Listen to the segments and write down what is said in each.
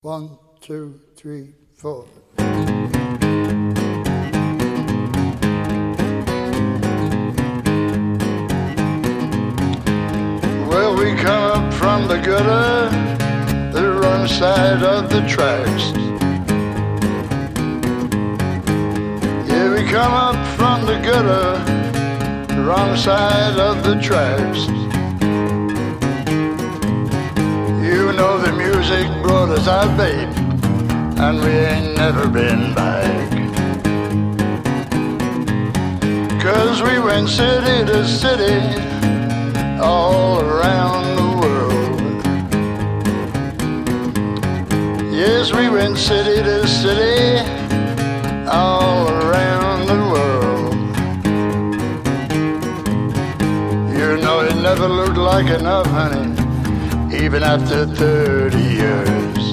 1, 2, 3, 4. Well, we come up from the gutter, the wrong side of the tracks. Yeah, we come up from the gutter, the wrong side of the tracks. You know the music brought us out, babe, and we ain't never been back. 'Cause we went city to city, all around the world. Yes, we went city to city, all around the world. You know it never looked like enough, honey, even after 30 years.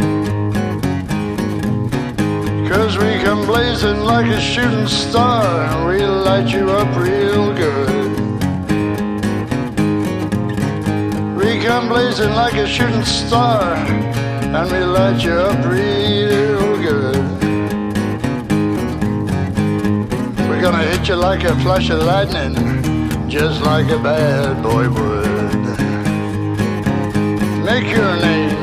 'Cause we come blazing like a shooting star, and we light you up real good. We come blazing like a shooting star, and we light you up real good. We're gonna hit you like a flash of lightning, just like a bad boy would. Make your name.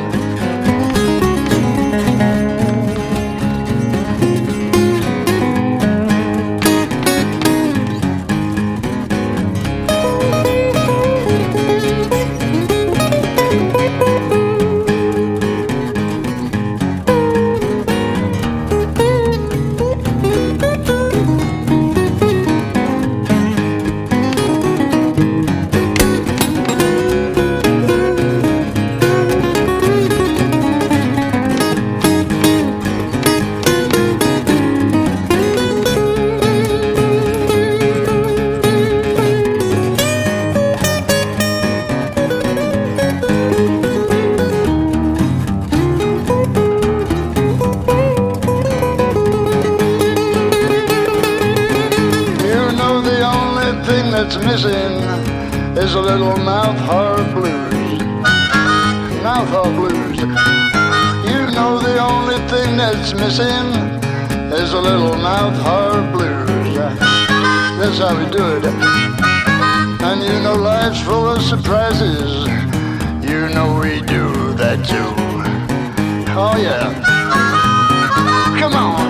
That's missing is a little mouth harp blues. Mouth harp blues. You know the only thing that's missing is a little mouth harp blues. That's how we do it. And you know life's full of surprises. You know we do that too. Oh yeah. Come on.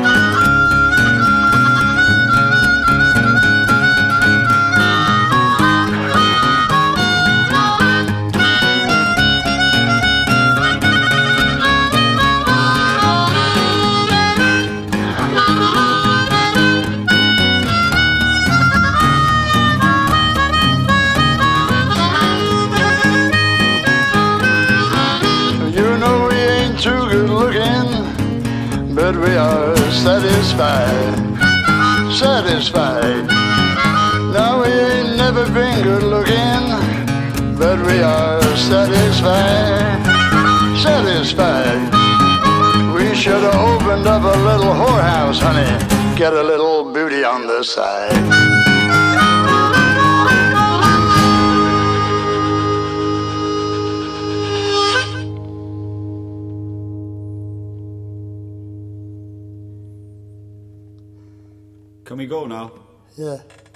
Too good looking, but we are satisfied, satisfied. No, we ain't never been good looking, but we are satisfied, satisfied. We should have opened up a little whorehouse, honey, get a little booty on the side. Can we go now? Yeah.